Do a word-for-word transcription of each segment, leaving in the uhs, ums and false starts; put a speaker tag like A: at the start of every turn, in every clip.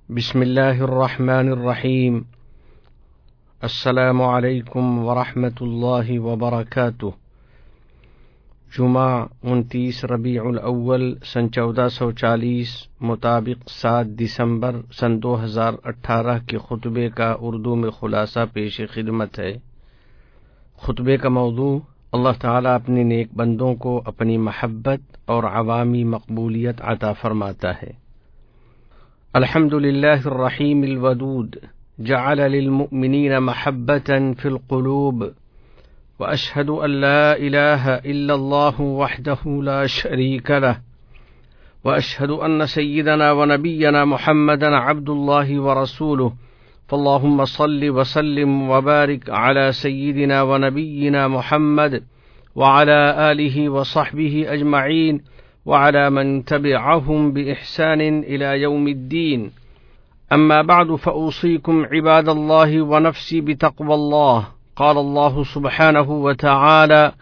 A: بسم اللہ الرحمن الرحیم۔ السلام علیکم ورحمۃ اللہ وبرکاتہ۔ جمعہ انتیس ربیع الاول سن چودہ سو چالیس مطابق سات دسمبر سن دو ہزار اٹھارہ کے خطبے کا اردو میں خلاصہ پیش خدمت ہے۔ خطبے کا موضوع اللہ تعالیٰ اپنے نیک بندوں کو اپنی محبت اور عوامی مقبولیت عطا فرماتا ہے۔ الحمد للہ الرحیم الودود جعل للمؤمنین محبة في القلوب واشهد ان لا اله الا الله وحده لا شريك له واشهد ان سيدنا ونبينا محمدا عبد الله ورسوله فاللهم صل وسلم وبارك على سيدنا ونبينا محمد وعلى آله وصحبه أجمعين وعلى من تبعهم بإحسان إلى يوم الدين. أما بعد فأوصيكم عباد الله ونفسي بتقوى الله. قال الله سبحانه وتعالى: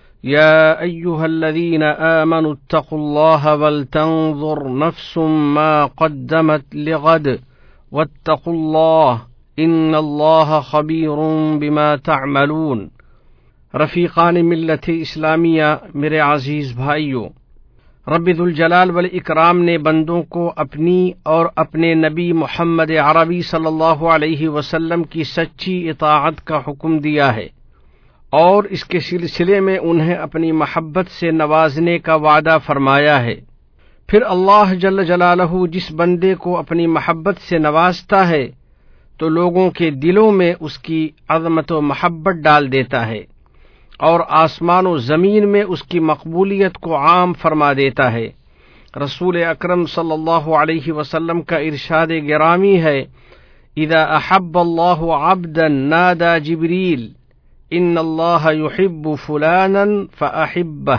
A: يا أيها الذين آمنوا اتقوا الله ولتنظر نفس ما قدمت لغد واتقوا الله إن الله خبير بما تعملون. رفیقان ملت اسلامیہ، میرے عزیز بھائیوں، رب ذوالجلال والاکرام نے بندوں کو اپنی اور اپنے نبی محمد عربی صلی اللہ علیہ وسلم کی سچی اطاعت کا حکم دیا ہے اور اس کے سلسلے میں انہیں اپنی محبت سے نوازنے کا وعدہ فرمایا ہے۔ پھر اللہ جل جلالہ جس بندے کو اپنی محبت سے نوازتا ہے تو لوگوں کے دلوں میں اس کی عظمت و محبت ڈال دیتا ہے اور آسمان و زمین میں اس کی مقبولیت کو عام فرما دیتا ہے۔ رسول اکرم صلی اللہ علیہ وسلم کا ارشاد گرامی ہے: اذا احب اللہ عبدا نادى جبریل ان اللہ يحب فلانا فاحبه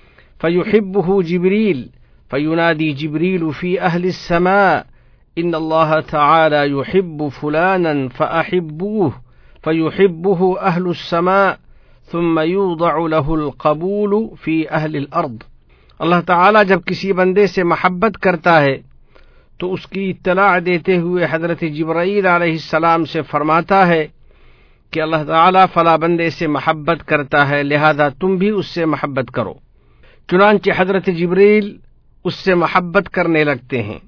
A: فيحبه جبریل فينادي جبریل في اہل السماء ان اللہ تعالی يحب فلانا فاحبوه فيحبه اہل السماء ثم يوضع له القبول في اہل الارض۔ اللہ تعالیٰ جب کسی بندے سے محبت کرتا ہے تو اس کی اطلاع دیتے ہوئے حضرت جبرائیل علیہ السلام سے فرماتا ہے کہ اللہ تعالیٰ فلاں بندے سے محبت کرتا ہے، لہذا تم بھی اس سے محبت کرو۔ چنانچہ حضرت جبرائیل اس سے محبت کرنے لگتے ہیں۔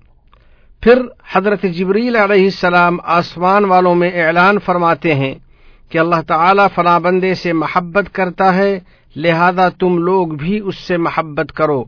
A: پھر حضرت جبرائیل علیہ السلام آسمان والوں میں اعلان فرماتے ہیں کہ اللہ تعالیٰ فلاں بندے سے محبت کرتا ہے، لہذا تم لوگ بھی اس سے محبت کرو۔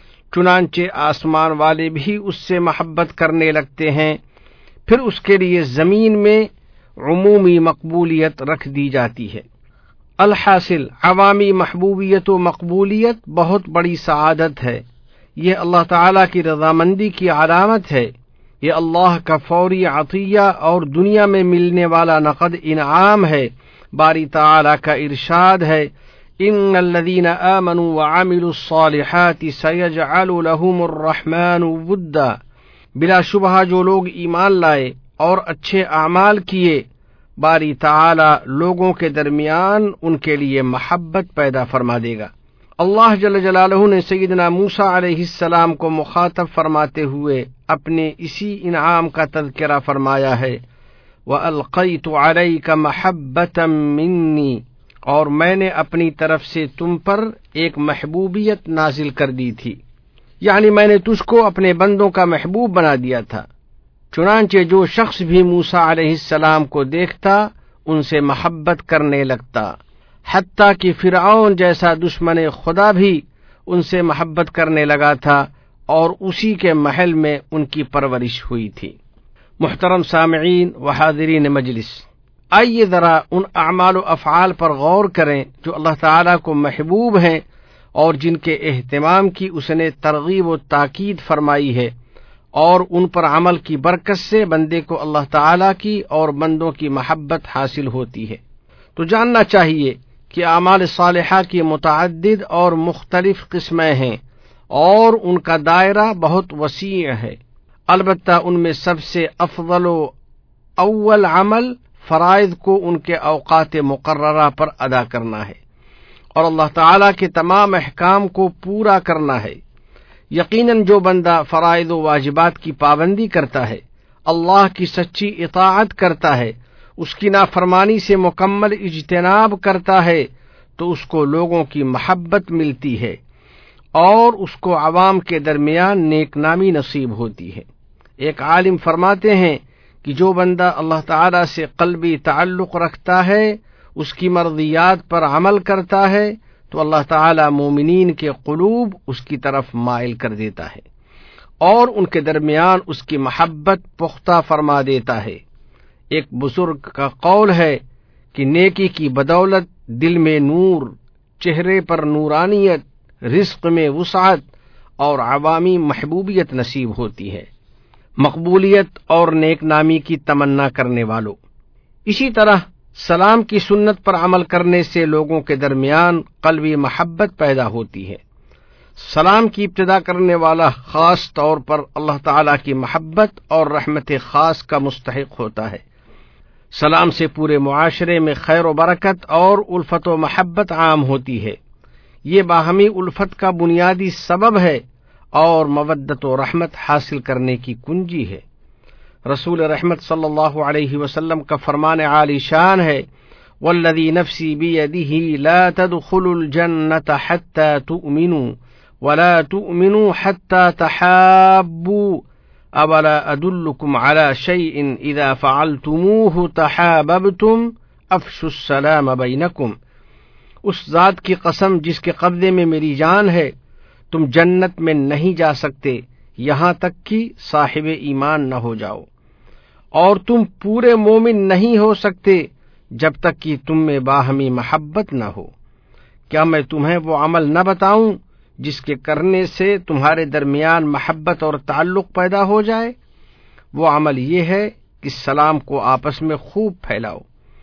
A: چنانچہ آسمان والے بھی اس سے محبت کرنے لگتے ہیں۔ پھر اس کے لیے زمین میں عمومی مقبولیت رکھ دی جاتی ہے۔ الحاصل، عوامی محبوبیت و مقبولیت بہت بڑی سعادت ہے۔ یہ اللہ تعالیٰ کی رضامندی کی علامت ہے۔ یہ اللہ کا فوری عطیہ اور دنیا میں ملنے والا نقد انعام ہے۔ باری تعالیٰ کا ارشاد ہے: ان الذین آمنوا وعملوا الصالحات سیجعل لهم الرحمن ودا۔ بلا شبہ جو لوگ ایمان لائے اور اچھے اعمال کیے، باری تعالیٰ لوگوں کے درمیان ان کے لیے محبت پیدا فرما دے گا۔ اللہ جل جلالہ نے سیدنا موسیٰ علیہ السلام کو مخاطب فرماتے ہوئے اپنے اسی انعام کا تذکرہ فرمایا ہے: وَأَلْقَيْتُ عَلَيْكَ مَحَبَّةً مِّنِّي، اور میں نے اپنی طرف سے تم پر ایک محبوبیت نازل کر دی تھی، یعنی میں نے تجھ کو اپنے بندوں کا محبوب بنا دیا تھا۔ چنانچہ جو شخص بھی موسیٰ علیہ السلام کو دیکھتا ان سے محبت کرنے لگتا، حتیٰ کہ فرعون جیسا دشمن خدا بھی ان سے محبت کرنے لگا تھا اور اسی کے محل میں ان کی پرورش ہوئی تھی۔ محترم سامعین و حاضرین مجلس، آئیے ذرا ان اعمال و افعال پر غور کریں جو اللہ تعالیٰ کو محبوب ہیں اور جن کے اہتمام کی اس نے ترغیب و تاکید فرمائی ہے، اور ان پر عمل کی برکت سے بندے کو اللہ تعالیٰ کی اور بندوں کی محبت حاصل ہوتی ہے۔ تو جاننا چاہیے کہ اعمال صالحہ کی متعدد اور مختلف قسمیں ہیں اور ان کا دائرہ بہت وسیع ہے۔ البتہ ان میں سب سے افضل و اول عمل فرائض کو ان کے اوقات مقررہ پر ادا کرنا ہے اور اللہ تعالیٰ کے تمام احکام کو پورا کرنا ہے۔ یقیناً جو بندہ فرائض و واجبات کی پابندی کرتا ہے اللہ کی سچی اطاعت کرتا ہے، اس کی نافرمانی سے مکمل اجتناب کرتا ہے تو اس کو لوگوں کی محبت ملتی ہے اور اس کو عوام کے درمیان نیک نامی نصیب ہوتی ہے۔ ایک عالم فرماتے ہیں کہ جو بندہ اللہ تعالی سے قلبی تعلق رکھتا ہے، اس کی مرضیات پر عمل کرتا ہے تو اللہ تعالی مومنین کے قلوب اس کی طرف مائل کر دیتا ہے اور ان کے درمیان اس کی محبت پختہ فرما دیتا ہے۔ ایک بزرگ کا قول ہے کہ نیکی کی بدولت دل میں نور، چہرے پر نورانیت، رزق میں وسعت اور عوامی محبوبیت نصیب ہوتی ہے۔ مقبولیت اور نیک نامی کی تمنا کرنے والوں، اسی طرح سلام کی سنت پر عمل کرنے سے لوگوں کے درمیان قلبی محبت پیدا ہوتی ہے۔ سلام کی ابتدا کرنے والا خاص طور پر اللہ تعالی کی محبت اور رحمت خاص کا مستحق ہوتا ہے۔ سلام سے پورے معاشرے میں خیر و برکت اور الفت و محبت عام ہوتی ہے۔ یہ باہمی الفت کا بنیادی سبب ہے اور مودت و رحمت حاصل کرنے کی کنجی ہے۔ رسول رحمت صلی اللہ علیہ وسلم کا فرمان عالی شان ہے، والذی نفسی بیدہ لا تدخلوا الجنة حتى تؤمنوا ولا تؤمنوا حتى تحابوا اولا ادلکم علی شیء اذا فعلتموه تحاببتم افشوا السلام بینکم۔ اس ذات کی قسم جس کے قبضے میں میری جان ہے، تم جنت میں نہیں جا سکتے یہاں تک کہ صاحب ایمان نہ ہو جاؤ، اور تم پورے مومن نہیں ہو سکتے جب تک کہ تم میں باہمی محبت نہ ہو۔ کیا میں تمہیں وہ عمل نہ بتاؤں جس کے کرنے سے تمہارے درمیان محبت اور تعلق پیدا ہو جائے؟ وہ عمل یہ ہے کہ سلام کو آپس میں خوب پھیلاؤ۔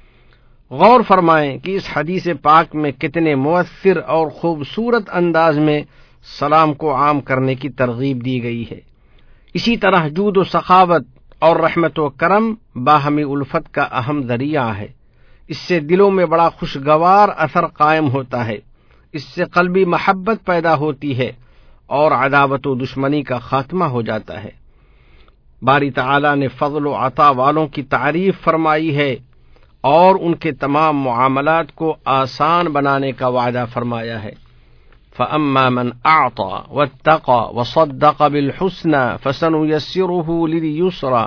A: غور فرمائیں کہ اس حدیث پاک میں کتنے مؤثر اور خوبصورت انداز میں سلام کو عام کرنے کی ترغیب دی گئی ہے۔ اسی طرح جود و سخاوت اور رحمت و کرم باہمی الفت کا اہم ذریعہ ہے۔ اس سے دلوں میں بڑا خوشگوار اثر قائم ہوتا ہے، اس سے قلبی محبت پیدا ہوتی ہے اور عداوت و دشمنی کا خاتمہ ہو جاتا ہے۔ باری تعالی نے فضل و عطا والوں کی تعریف فرمائی ہے اور ان کے تمام معاملات کو آسان بنانے کا وعدہ فرمایا ہے۔ فَأَمَّا مَنْ أَعْطَى وَاتَّقَى وَصَدَّقَ بِالْحُسْنَى فَسَنُيَسِّرُهُ لِلْيُسْرَى،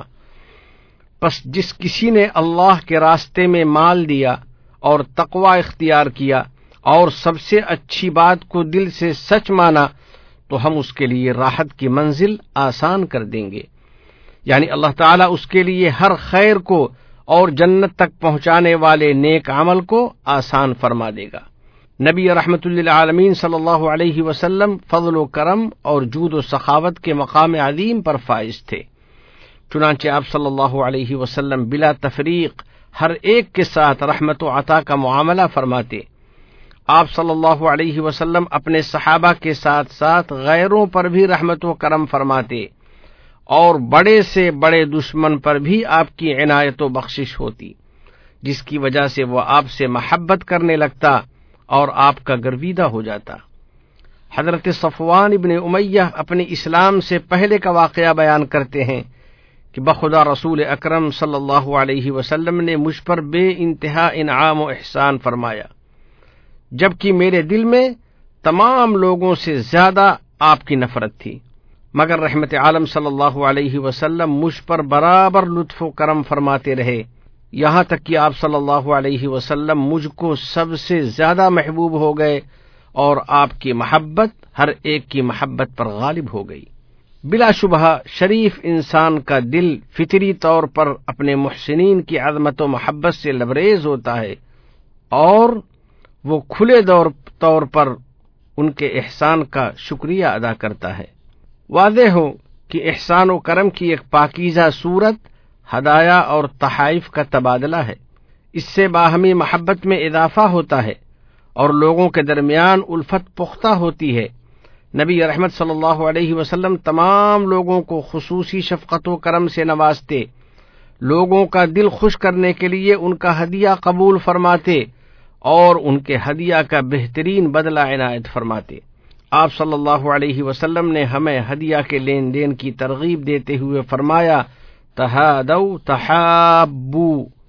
A: پس جس کسی نے اللہ کے راستے میں مال دیا اور تقوی اختیار کیا اور سب سے اچھی بات کو دل سے سچ مانا تو ہم اس کے لیے راحت کی منزل آسان کر دیں گے، یعنی اللہ تعالیٰ اس کے لیے ہر خیر کو اور جنت تک پہنچانے والے نیک عمل کو آسان فرما دے گا۔ نبی رحمت للعالمین صلی اللہ علیہ وسلم فضل و کرم اور جود و سخاوت کے مقام عظیم پر فائز تھے، چنانچہ آپ صلی اللہ علیہ وسلم بلا تفریق ہر ایک کے ساتھ رحمت و عطا کا معاملہ فرماتے۔ آپ صلی اللہ علیہ وسلم اپنے صحابہ کے ساتھ ساتھ غیروں پر بھی رحمت و کرم فرماتے اور بڑے سے بڑے دشمن پر بھی آپ کی عنایت و بخشش ہوتی، جس کی وجہ سے وہ آپ سے محبت کرنے لگتا اور آپ کا گرویدہ ہو جاتا۔ حضرت صفوان ابن امیہ اپنے اسلام سے پہلے کا واقعہ بیان کرتے ہیں کہ بخدا رسول اکرم صلی اللہ علیہ وسلم نے مجھ پر بے انتہا انعام و احسان فرمایا، جبکہ میرے دل میں تمام لوگوں سے زیادہ آپ کی نفرت تھی، مگر رحمت عالم صلی اللہ علیہ وسلم مجھ پر برابر لطف و کرم فرماتے رہے، یہاں تک کہ آپ صلی اللہ علیہ وسلم مجھ کو سب سے زیادہ محبوب ہو گئے اور آپ کی محبت ہر ایک کی محبت پر غالب ہو گئی۔ بلا شبہ شریف انسان کا دل فطری طور پر اپنے محسنین کی عظمت و محبت سے لبریز ہوتا ہے اور وہ کھلے طور پر ان کے احسان کا شکریہ ادا کرتا ہے۔ واضح ہو کہ احسان و کرم کی ایک پاکیزہ صورت ہدایہ اور تحائف کا تبادلہ ہے، اس سے باہمی محبت میں اضافہ ہوتا ہے اور لوگوں کے درمیان الفت پختہ ہوتی ہے۔ نبی رحمت صلی اللہ علیہ وسلم تمام لوگوں کو خصوصی شفقت و کرم سے نوازتے، لوگوں کا دل خوش کرنے کے لیے ان کا ہدیہ قبول فرماتے اور ان کے ہدیہ کا بہترین بدلہ عنایت فرماتے۔ آپ صلی اللہ علیہ وسلم نے ہمیں ہدیہ کے لین دین کی ترغیب دیتے ہوئے فرمایا، تہادو تحابو،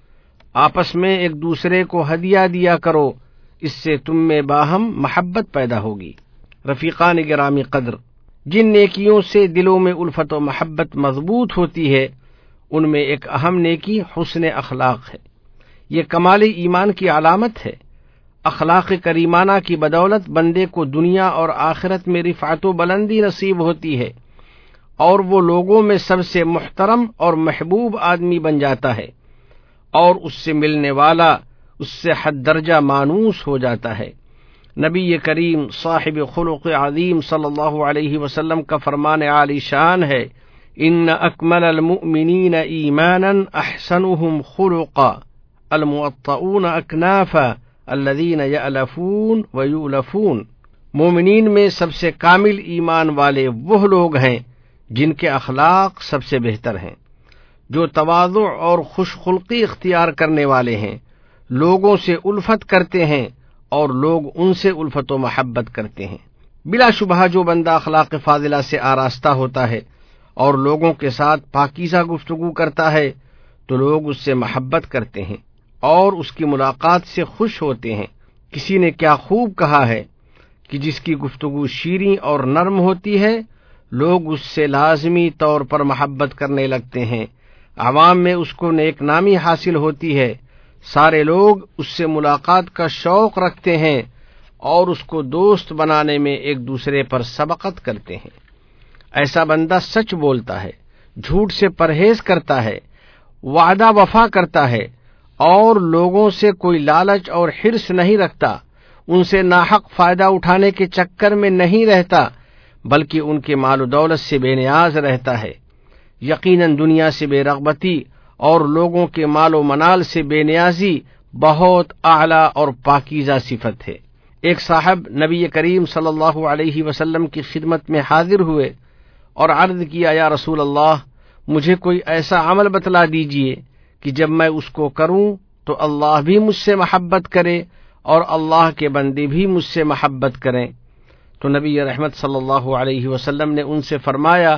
A: آپس میں ایک دوسرے کو ہدیہ دیا کرو، اس سے تم میں باہم محبت پیدا ہوگی۔ رفیقان گرامی قدر، جن نیکیوں سے دلوں میں الفت و محبت مضبوط ہوتی ہے ان میں ایک اہم نیکی حسن اخلاق ہے۔ یہ کمال ایمان کی علامت ہے۔ اخلاق کریمانہ کی بدولت بندے کو دنیا اور آخرت میں رفعت و بلندی نصیب ہوتی ہے، اور وہ لوگوں میں سب سے محترم اور محبوب آدمی بن جاتا ہے، اور اس سے ملنے والا اس سے حد درجہ مانوس ہو جاتا ہے۔ نبی کریم صاحب خلق عظیم صلی اللہ علیہ وسلم کا فرمان عالی شان ہے، ان اکمل المؤمنین ایمانا احسنهم خلقا الموطؤون اکنافا الذین یألفون ویؤلفون۔ مومنین میں سب سے کامل ایمان والے وہ لوگ ہیں جن کے اخلاق سب سے بہتر ہیں، جو تواضع اور خوش خلقی اختیار کرنے والے ہیں، لوگوں سے الفت کرتے ہیں اور لوگ ان سے الفت و محبت کرتے ہیں۔ بلا شبہ جو بندہ اخلاق فاضلہ سے آراستہ ہوتا ہے اور لوگوں کے ساتھ پاکیزہ گفتگو کرتا ہے تو لوگ اس سے محبت کرتے ہیں اور اس کی ملاقات سے خوش ہوتے ہیں۔ کسی نے کیا خوب کہا ہے کہ جس کی گفتگو شیریں اور نرم ہوتی ہے لوگ اس سے لازمی طور پر محبت کرنے لگتے ہیں، عوام میں اس کو نیک نامی حاصل ہوتی ہے، سارے لوگ اس سے ملاقات کا شوق رکھتے ہیں اور اس کو دوست بنانے میں ایک دوسرے پر سبقت کرتے ہیں۔ ایسا بندہ سچ بولتا ہے، جھوٹ سے پرہیز کرتا ہے، وعدہ وفا کرتا ہے اور لوگوں سے کوئی لالچ اور حرص نہیں رکھتا، ان سے ناحق فائدہ اٹھانے کے چکر میں نہیں رہتا بلکہ ان کے مال و دولت سے بے نیاز رہتا ہے۔ یقیناً دنیا سے بے رغبتی اور لوگوں کے مال و منال سے بے نیازی بہت اعلیٰ اور پاکیزہ صفت ہے۔ ایک صاحب نبی کریم صلی اللہ علیہ وسلم کی خدمت میں حاضر ہوئے اور عرض کیا، یا رسول اللہ، مجھے کوئی ایسا عمل بتلا دیجئے کہ جب میں اس کو کروں تو اللہ بھی مجھ سے محبت کرے اور اللہ کے بندے بھی مجھ سے محبت کریں۔ تو نبی رحمت صلی اللہ علیہ وسلم نے ان سے فرمایا،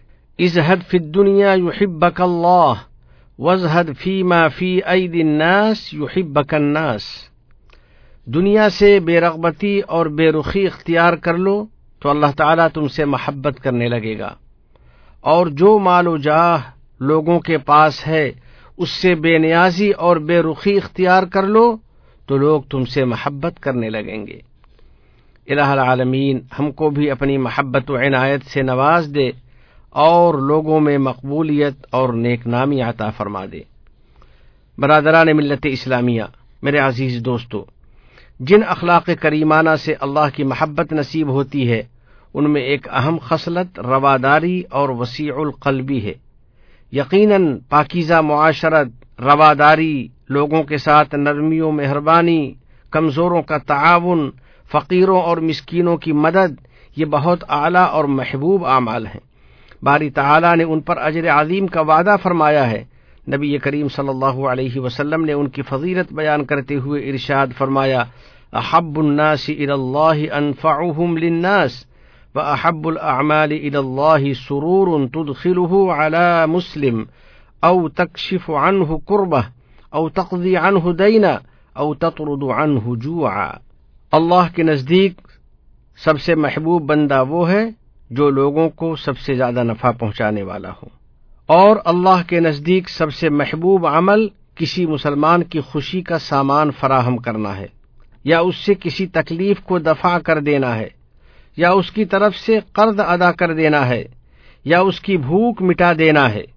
A: ازہد فی الدنیا یحبک اللہ وازہد فیما فی ایدی الناس یحبک الناس۔ دنیا سے بے رغبتی اور بے رخی اختیار کر لو تو اللہ تعالیٰ تم سے محبت کرنے لگے گا، اور جو مال و جاہ لوگوں کے پاس ہے اس سے بے نیازی اور بے رخی اختیار کر لو تو لوگ تم سے محبت کرنے لگیں گے۔ الہ العالمین ہم کو بھی اپنی محبت و عنایت سے نواز دے اور لوگوں میں مقبولیت اور نیک نامی عطا فرما دے۔ برادران ملت اسلامیہ، میرے عزیز دوستو، جن اخلاق کریمانہ سے اللہ کی محبت نصیب ہوتی ہے ان میں ایک اہم خصلت رواداری اور وسیع القلبی ہے۔ یقیناً پاکیزہ معاشرت، رواداری، لوگوں کے ساتھ نرمی و مہربانی، کمزوروں کا تعاون، فقیروں اور مسکینوں کی مدد، یہ بہت اعلیٰ اور محبوب اعمال ہیں۔ باری تعالیٰ نے ان پر اجر عظیم کا وعدہ فرمایا ہے۔ نبی کریم صلی اللہ علیہ وسلم نے ان کی فضیلت بیان کرتے ہوئے ارشاد فرمایا، احب الناس الی اللہ انفعهم للناس واحب الاعمال الی اللہ سرور تدخلہ علی مسلم او تکشف عنہ کربہ او تقضی عنہ دینا او تطرد عنہ جوعا۔ اللہ کے نزدیک سب سے محبوب بندہ وہ ہے جو لوگوں کو سب سے زیادہ نفع پہنچانے والا ہو، اور اللہ کے نزدیک سب سے محبوب عمل کسی مسلمان کی خوشی کا سامان فراہم کرنا ہے، یا اس سے کسی تکلیف کو دفع کر دینا ہے، یا اس کی طرف سے قرض ادا کر دینا ہے، یا اس کی بھوک مٹا دینا ہے۔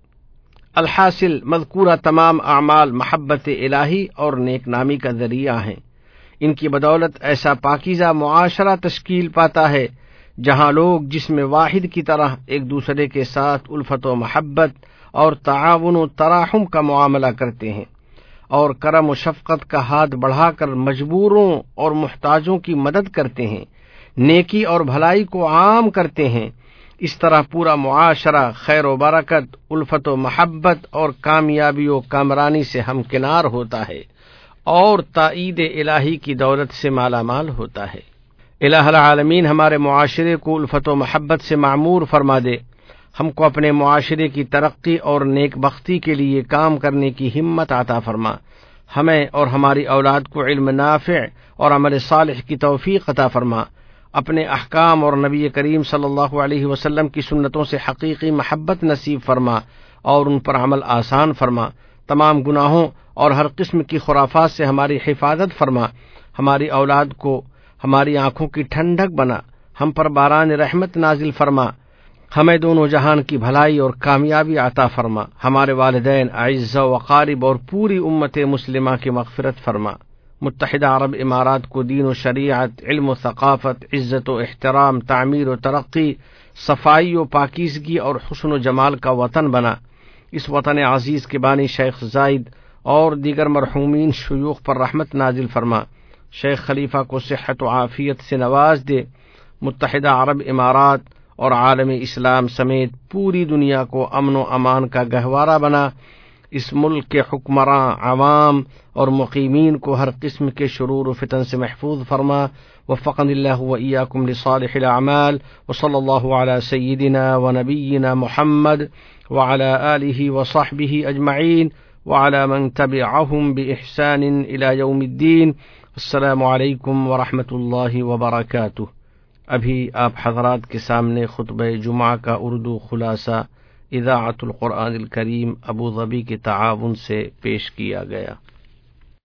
A: الحاصل مذکورہ تمام اعمال محبت الہی اور نیک نامی کا ذریعہ ہیں۔ ان کی بدولت ایسا پاکیزہ معاشرہ تشکیل پاتا ہے جہاں لوگ جسم واحد کی طرح ایک دوسرے کے ساتھ الفت و محبت اور تعاون و تراحم کا معاملہ کرتے ہیں اور کرم و شفقت کا ہاتھ بڑھا کر مجبوروں اور محتاجوں کی مدد کرتے ہیں، نیکی اور بھلائی کو عام کرتے ہیں۔ اس طرح پورا معاشرہ خیر و برکت، الفت و محبت اور کامیابی و کامرانی سے ہمکنار ہوتا ہے اور تائید الہی کی دولت سے مالا مال ہوتا ہے۔ الہ العالمین ہمارے معاشرے کو الفت و محبت سے معمور فرما دے، ہم کو اپنے معاشرے کی ترقی اور نیک بختی کے لیے کام کرنے کی ہمت عطا فرما، ہمیں اور ہماری اولاد کو علم نافع اور عمل صالح کی توفیق عطا فرما، اپنے احکام اور نبی کریم صلی اللہ علیہ وسلم کی سنتوں سے حقیقی محبت نصیب فرما اور ان پر عمل آسان فرما، تمام گناہوں اور ہر قسم کی خرافات سے ہماری حفاظت فرما، ہماری اولاد کو ہماری آنکھوں کی ٹھنڈک بنا، ہم پر باران رحمت نازل فرما، ہمیں دونوں جہان کی بھلائی اور کامیابی عطا فرما، ہمارے والدین، اعزاء و اقارب اور پوری امت مسلمہ کی مغفرت فرما۔ متحدہ عرب امارات کو دین و شریعت، علم و ثقافت، عزت و احترام، تعمیر و ترقی، صفائی و پاکیزگی اور حسن و جمال کا وطن بنا۔ اس وطن عزیز کے بانی شیخ زائد اور دیگر مرحومین شیوخ پر رحمت نازل فرما، شیخ خلیفہ کو صحت و عافیت سے نواز دے، متحدہ عرب امارات اور عالم اسلام سمیت پوری دنیا کو امن و امان کا گہوارہ بنا، اس ملک کے حکمراں، عوام اور مقیمین کو ہر قسم کے شرور و فتن سے محفوظ فرما۔ وفقنی اللہ و ایاکم لصالح الاعمال، وصلی اللہ علی سیدنا و نبینا محمد وعلى آلہ وصحبہ اجمعین وعلى من تبعهم بإحسان إلى يوم الدین۔ السلام علیکم ورحمۃ اللہ وبرکاتہ۔ ابھی آپ حضرات کے سامنے خطبہ جمعہ کا اردو خلاصہ اذاعت القرآن الکریم ابوظبی کے تعاون سے پیش کیا گیا۔